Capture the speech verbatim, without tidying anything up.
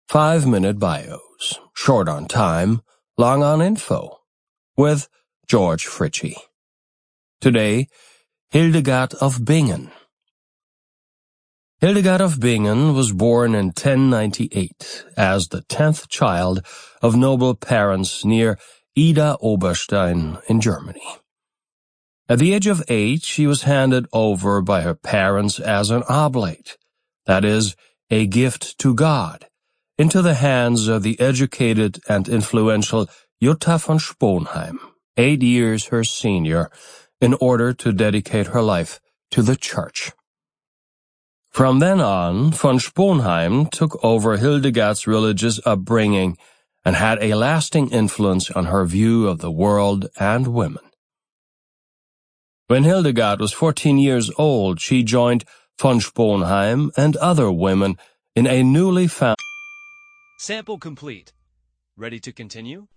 Five-minute bios, short on time, long on info, with George Fritchie. Today, Hildegard of Bingen. Hildegard of Bingen was born in ten ninety-eight as the tenth child of noble parents near Ida Oberstein in Germany. At the age of eight, she was handed over by her parents as an oblate, that is, a gift to God, into the hands of the educated and influential Jutta von Sponheim, eight years her senior, in order to dedicate her life to the Church. From then on, von Sponheim took over Hildegard's religious upbringing and had a lasting influence on her view of the world and women. When Hildegard was fourteen years old, she joined von Sponheim and other women in a newly found... Sample complete. Ready to continue?